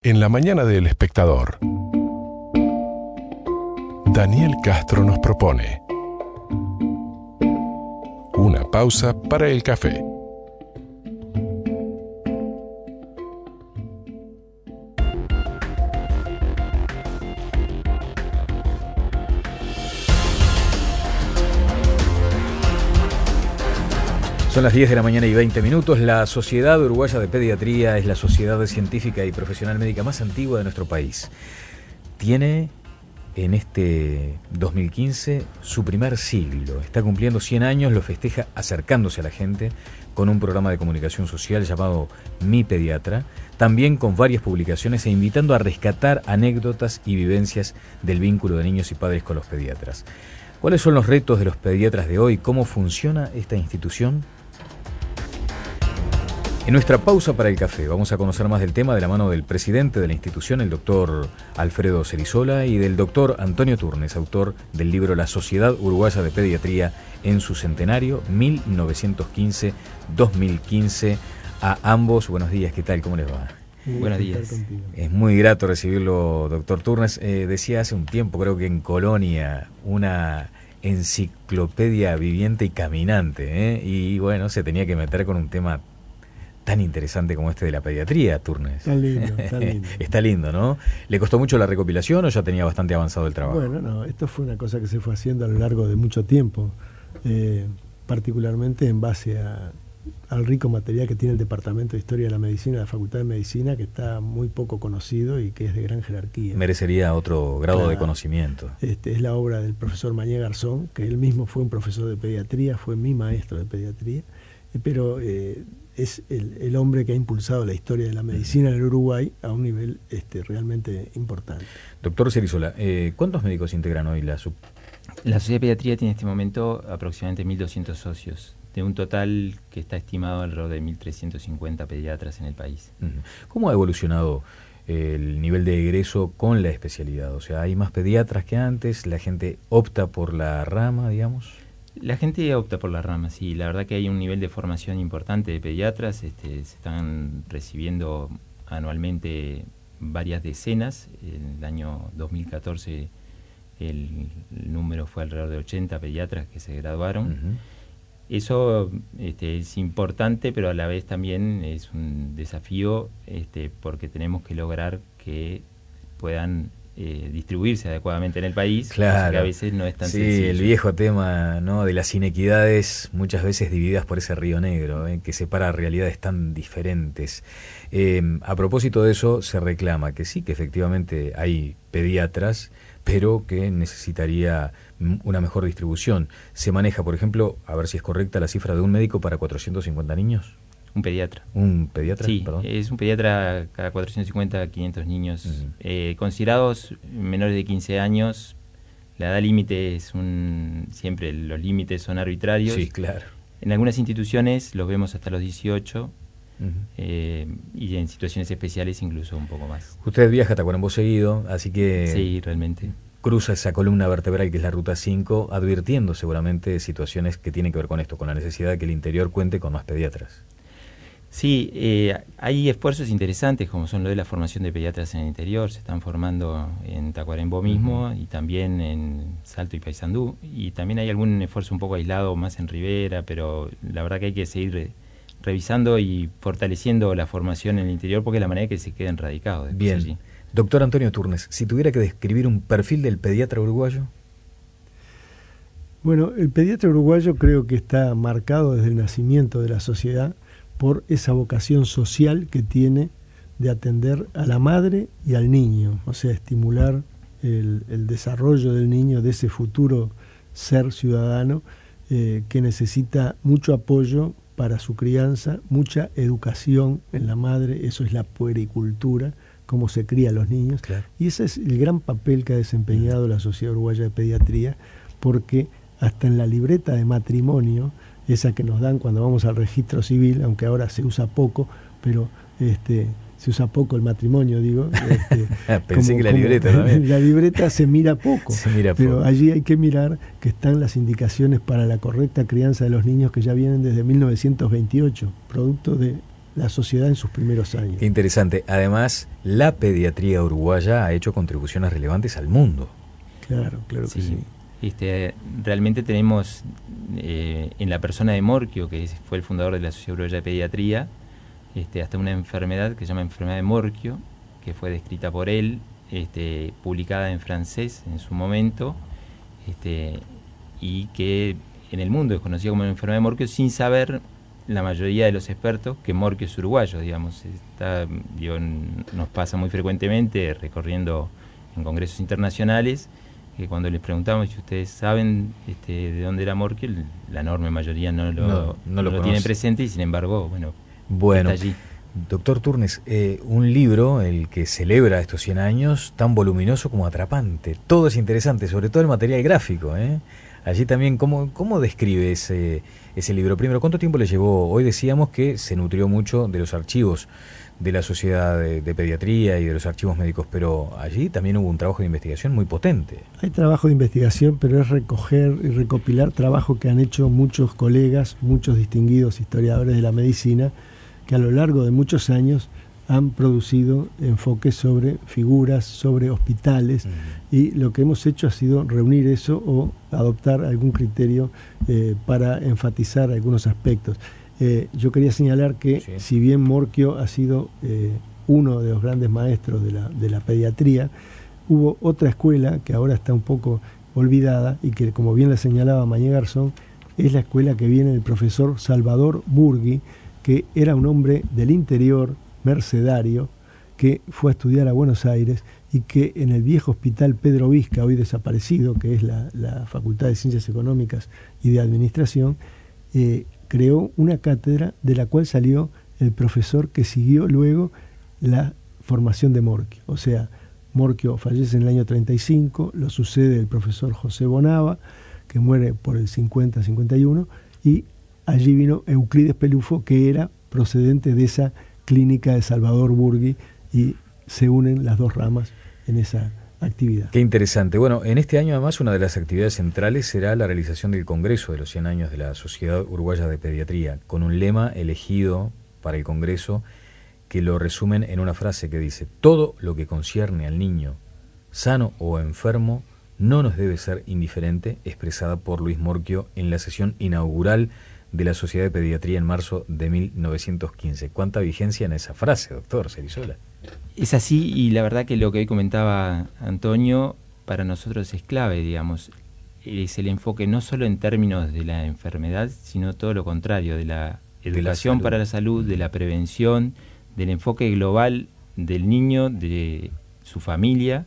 En la mañana del Espectador, Daniel Castro nos propone una pausa para el café. Son las 10 de la mañana y 20 minutos. La Sociedad Uruguaya de Pediatría es la sociedad científica y profesional médica más antigua de nuestro país. Tiene en este 2015 su primer siglo. Está cumpliendo 100 años, lo festeja acercándose a la gente con un programa de comunicación social llamado Mi Pediatra, también con varias publicaciones e invitando a rescatar anécdotas y vivencias del vínculo de niños y padres con los pediatras. ¿Cuáles son los retos de los pediatras de hoy? ¿Cómo funciona esta institución? En nuestra pausa para el café vamos a conocer más del tema de la mano del presidente de la institución, el doctor Alfredo Cerizola, y del doctor Antonio Turnes, autor del libro La Sociedad Uruguaya de Pediatría en su centenario, 1915-2015. A ambos, buenos días, ¿qué tal? ¿Cómo les va? Buenos días. Es muy grato recibirlo, doctor Turnes. Decía hace un tiempo, creo que en Colonia, una enciclopedia viviente y caminante, y bueno, se tenía que meter con un tema tan interesante como este de la pediatría, Turnes. Está lindo, está lindo. Está lindo, ¿no? ¿Le costó mucho la recopilación o ya tenía bastante avanzado el trabajo? Bueno, no, esto fue una cosa que se fue haciendo a lo largo de mucho tiempo, particularmente en base al rico material que tiene el Departamento de Historia de la Medicina de la Facultad de Medicina, que está muy poco conocido y que es de gran jerarquía. Merecería otro grado de conocimiento. Es la obra del profesor Mañé Garzón, que él mismo fue un profesor de pediatría, fue mi maestro de pediatría, pero es el hombre que ha impulsado la historia de la medicina en el Uruguay a un nivel realmente importante. Doctor Cerizola, ¿cuántos médicos integran hoy la SUP? La Sociedad de Pediatría tiene en este momento aproximadamente 1.200 socios, de un total que está estimado alrededor de 1.350 pediatras en el país. ¿Cómo ha evolucionado el nivel de egreso con la especialidad? O sea, ¿hay más pediatras que antes? ¿La gente opta por la rama, digamos? La gente opta por la rama, sí. La verdad que hay un nivel de formación importante de pediatras. Se están recibiendo anualmente varias decenas. En el año 2014 el número fue alrededor de 80 pediatras que se graduaron. Eso es importante, pero a la vez también es un desafío porque tenemos que lograr que puedan distribuirse adecuadamente en el país, claro, que a veces no es tan sí, sencillo. El viejo tema, ¿no?, de las inequidades, muchas veces divididas por ese río negro, que separa realidades tan diferentes. A propósito de eso, se reclama que sí, que efectivamente hay pediatras, pero que necesitaría una mejor distribución. Se maneja, por ejemplo, a ver si es correcta la cifra de un médico para 450 niños. Un pediatra. ¿Un pediatra? Sí, perdón. Es un pediatra cada 450 a 500 niños. Considerados menores de 15 años, la edad límite es siempre los límites son arbitrarios. Sí, claro. En algunas instituciones los vemos hasta los 18, y en situaciones especiales incluso un poco más. Usted viaja a Tacuarembó seguido, así que... Sí, realmente. Cruza esa columna vertebral que es la Ruta 5, advirtiendo seguramente situaciones que tienen que ver con esto, con la necesidad de que el interior cuente con más pediatras. Sí, hay esfuerzos interesantes como son lo de la formación de pediatras en el interior. Se están formando en Tacuarembó mismo y también en Salto y Paysandú, y también hay algún esfuerzo un poco aislado más en Rivera, pero la verdad que hay que seguir revisando y fortaleciendo la formación en el interior porque es la manera que se queden radicados. Bien, allí. Doctor Antonio Turnes, si tuviera que describir un perfil del pediatra uruguayo. Bueno, el pediatra uruguayo creo que está marcado desde el nacimiento de la sociedad por esa vocación social que tiene de atender a la madre y al niño, o sea, estimular el desarrollo del niño, de ese futuro ser ciudadano que necesita mucho apoyo para su crianza, mucha educación en la madre, eso es la puericultura, cómo se crían los niños, claro. Y ese es el gran papel que ha desempeñado la Sociedad Uruguaya de Pediatría, porque hasta en la libreta de matrimonio, esa que nos dan cuando vamos al registro civil, aunque ahora se usa poco, pero se usa poco el matrimonio, digo. Pensé que la libreta también. La libreta se mira poco, pero poco. Allí hay que mirar que están las indicaciones para la correcta crianza de los niños que ya vienen desde 1928, producto de la sociedad en sus primeros años. Qué interesante. Además, la pediatría uruguaya ha hecho contribuciones relevantes al mundo. Claro que sí. Realmente tenemos en la persona de Morquio, que fue el fundador de la Sociedad Uruguaya de Pediatría, hasta una enfermedad que se llama enfermedad de Morquio, que fue descrita por él, publicada en francés en su momento, y que en el mundo es conocida como enfermedad de Morquio, sin saber la mayoría de los expertos que Morquio es uruguayo, digamos. Nos pasa muy frecuentemente recorriendo en congresos internacionales, que cuando les preguntamos si ustedes saben de dónde era Morquio, la enorme mayoría no lo tiene presente, y sin embargo, bueno, está allí. Doctor Turnes, un libro, el que celebra estos 100 años, tan voluminoso como atrapante. Todo es interesante, sobre todo el material gráfico, ¿eh? Allí también, ¿cómo describe ese libro? Primero, ¿cuánto tiempo le llevó? Hoy decíamos que se nutrió mucho de los archivos de la Sociedad de Pediatría y de los archivos médicos, pero allí también hubo un trabajo de investigación muy potente. Hay trabajo de investigación, pero es recoger y recopilar trabajo que han hecho muchos colegas, muchos distinguidos historiadores de la medicina, que a lo largo de muchos años han producido enfoques sobre figuras, sobre hospitales, y lo que hemos hecho ha sido reunir eso o adoptar algún criterio para enfatizar algunos aspectos. Yo quería señalar que si bien Morquio ha sido uno de los grandes maestros de la pediatría, hubo otra escuela que ahora está un poco olvidada y que, como bien la señalaba Mañé Garzón, es la escuela que viene del profesor Salvador Burgui, que era un hombre del interior, mercedario, que fue a estudiar a Buenos Aires y que en el viejo hospital Pedro Vizca, hoy desaparecido, que es la Facultad de Ciencias Económicas y de Administración, creó una cátedra de la cual salió el profesor que siguió luego la formación de Morquio. O sea, Morquio fallece en el año 35, lo sucede el profesor José Bonava, que muere por el 50-51, y allí vino Euclides Pelufo, que era procedente de esa clínica de Salvador Burgui, y se unen las dos ramas en esa actividad. Qué interesante. Bueno, en este año además una de las actividades centrales será la realización del Congreso de los 100 años de la Sociedad Uruguaya de Pediatría, con un lema elegido para el Congreso que lo resumen en una frase que dice: todo lo que concierne al niño, sano o enfermo, no nos debe ser indiferente, expresada por Luis Morquio en la sesión inaugural de la Sociedad de Pediatría en marzo de 1915. ¿Cuánta vigencia en esa frase, doctor Cerizola? Es así, y la verdad que lo que hoy comentaba Antonio para nosotros es clave, digamos. Es el enfoque no solo en términos de la enfermedad, sino todo lo contrario, de la educación para la salud, de la prevención, del enfoque global del niño, de su familia,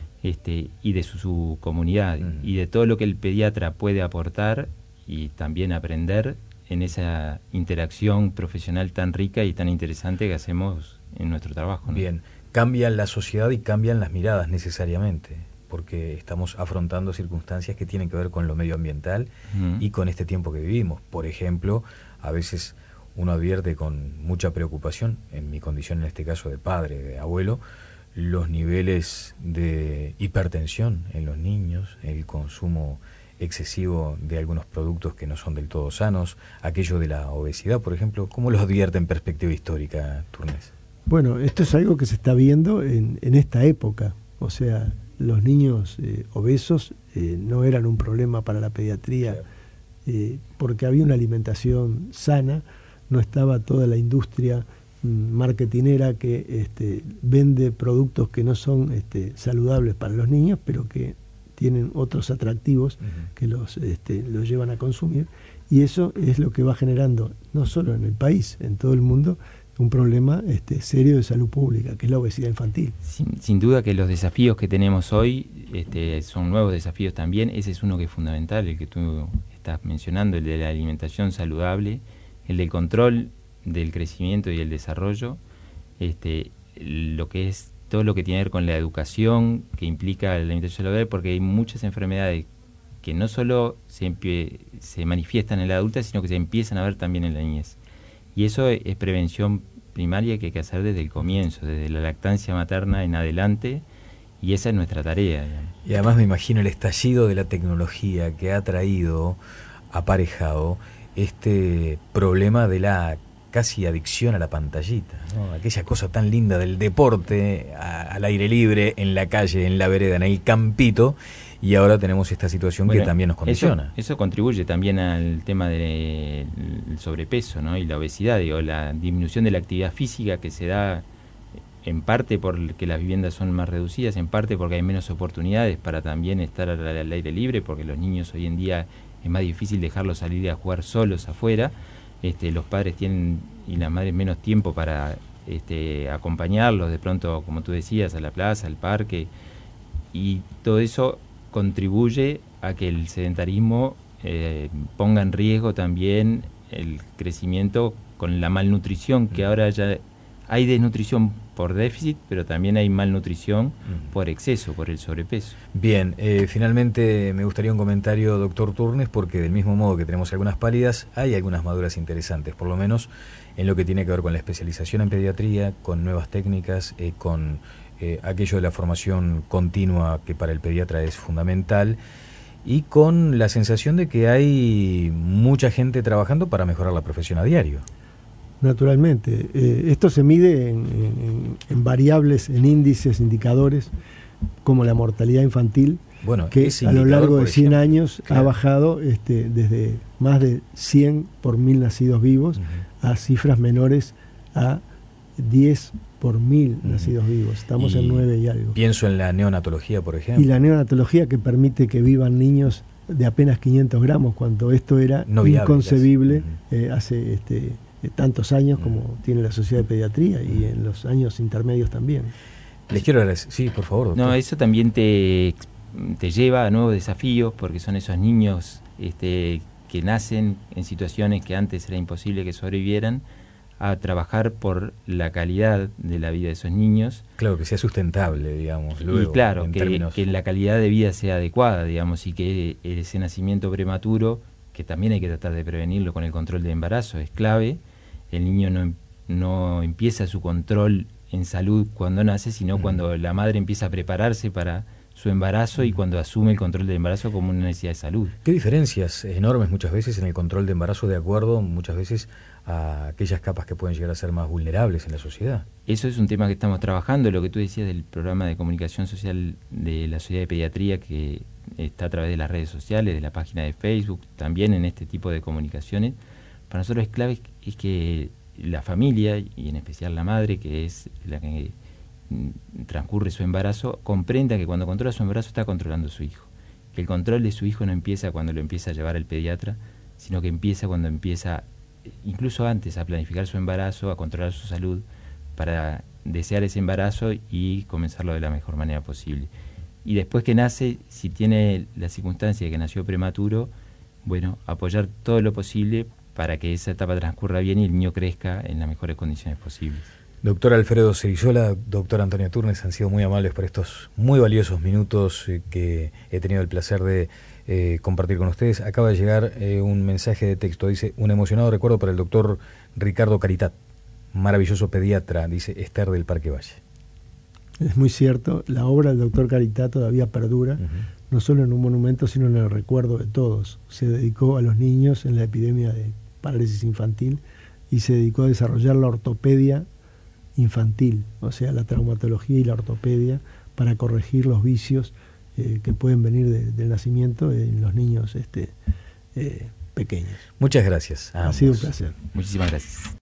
y de su comunidad, y de todo lo que el pediatra puede aportar y también aprender en esa interacción profesional tan rica y tan interesante que hacemos en nuestro trabajo, ¿no? Bien, cambian la sociedad y cambian las miradas necesariamente, porque estamos afrontando circunstancias que tienen que ver con lo medioambiental y con este tiempo que vivimos. Por ejemplo, a veces uno advierte con mucha preocupación, en mi condición en este caso de padre, de abuelo, los niveles de hipertensión en los niños, el consumo excesivo de algunos productos que no son del todo sanos, aquello de la obesidad, por ejemplo. ¿Cómo lo advierte en perspectiva histórica, Turnes? Bueno, esto es algo que se está viendo en esta época. O sea, los niños obesos no eran un problema para la pediatría, porque había una alimentación sana, no estaba toda la industria marketinera que vende productos que no son saludables para los niños, pero que tienen otros atractivos que los llevan a consumir, y eso es lo que va generando, no solo en el país, en todo el mundo, un problema serio de salud pública, que es la obesidad infantil. Sin duda que los desafíos que tenemos hoy son nuevos desafíos también. Ese es uno que es fundamental, el que tú estás mencionando, el de la alimentación saludable, el del control del crecimiento y el desarrollo, lo que es todo lo que tiene que ver con la educación que implica la alimentación saludable, porque hay muchas enfermedades que no solo se manifiestan en la adulta, sino que se empiezan a ver también en la niñez. Y eso es prevención primaria que hay que hacer desde el comienzo, desde la lactancia materna en adelante, y esa es nuestra tarea. Y además me imagino el estallido de la tecnología que ha traído aparejado este problema de la casi adicción a la pantallita, ¿no? Aquella cosa tan linda del deporte al aire libre, en la calle, en la vereda, en el campito, y ahora tenemos esta situación que también nos condiciona. Eso contribuye también al tema del sobrepeso, ¿no? Y la obesidad, la disminución de la actividad física que se da en parte porque las viviendas son más reducidas, en parte porque hay menos oportunidades para también estar al aire libre, porque los niños hoy en día es más difícil dejarlos salir a jugar solos afuera. Los padres tienen y las madres menos tiempo para acompañarlos, de pronto, como tú decías, a la plaza, al parque, y todo eso contribuye a que el sedentarismo ponga en riesgo también el crecimiento con la malnutrición, que ahora ya hay desnutrición por déficit, pero también hay malnutrición por exceso, por el sobrepeso. Bien, finalmente me gustaría un comentario, doctor Turnes, porque del mismo modo que tenemos algunas pálidas, hay algunas maduras interesantes, por lo menos en lo que tiene que ver con la especialización en pediatría, con nuevas técnicas, con aquello de la formación continua que para el pediatra es fundamental, y con la sensación de que hay mucha gente trabajando para mejorar la profesión a diario. Naturalmente, esto se mide en variables, en índices, indicadores, como la mortalidad infantil, que a lo largo de 100 años ha bajado desde más de 100 por 1000 nacidos vivos a cifras menores a 10 por 1000 nacidos vivos. Estamos en 9 y algo. Pienso en la neonatología, por ejemplo. Y la neonatología, que permite que vivan niños de apenas 500 gramos, cuando esto era no inconcebible hace tantos años como tiene la Sociedad de Pediatría y en los años intermedios también. Les quiero agradecer. Sí, por favor, doctor. No, eso también te lleva a nuevos desafíos, porque son esos niños que nacen en situaciones que antes era imposible que sobrevivieran, a trabajar por la calidad de la vida de esos niños. Claro, que sea sustentable, digamos. Luego, y claro, que la calidad de vida sea adecuada, digamos, y que ese nacimiento prematuro, que también hay que tratar de prevenirlo con el control de embarazo, es clave. El niño no empieza su control en salud cuando nace, sino cuando la madre empieza a prepararse para su embarazo y cuando asume el control del embarazo como una necesidad de salud. Qué diferencias enormes muchas veces en el control de embarazo, de acuerdo muchas veces a aquellas capas que pueden llegar a ser más vulnerables en la sociedad. Eso es un tema que estamos trabajando, lo que tú decías del programa de comunicación social de la Sociedad de Pediatría, que está a través de las redes sociales, de la página de Facebook, también en este tipo de comunicaciones. Para nosotros es clave es que la familia, y en especial la madre, que es la que transcurre su embarazo, comprenda que cuando controla su embarazo está controlando a su hijo. Que el control de su hijo no empieza cuando lo empieza a llevar el pediatra, sino que empieza cuando empieza, incluso antes, a planificar su embarazo, a controlar su salud, para desear ese embarazo y comenzarlo de la mejor manera posible. Y después que nace, si tiene la circunstancia de que nació prematuro, bueno, apoyar todo lo posible para que esa etapa transcurra bien y el niño crezca en las mejores condiciones posibles. Doctor Alfredo Cerizola, doctor Antonio Turnes, han sido muy amables por estos muy valiosos minutos que he tenido el placer de compartir con ustedes. Acaba de llegar un mensaje de texto, dice: un emocionado recuerdo para el doctor Ricardo Caritat, maravilloso pediatra, dice Esther del Parque Valle. Es muy cierto, la obra del doctor Caritat todavía perdura, no solo en un monumento, sino en el recuerdo de todos. Se dedicó a los niños en la epidemia de parálisis infantil y se dedicó a desarrollar la ortopedia infantil, o sea, la traumatología y la ortopedia, para corregir los vicios que pueden venir del nacimiento en los niños pequeños. Muchas gracias. Ha sido un placer. Muchísimas gracias.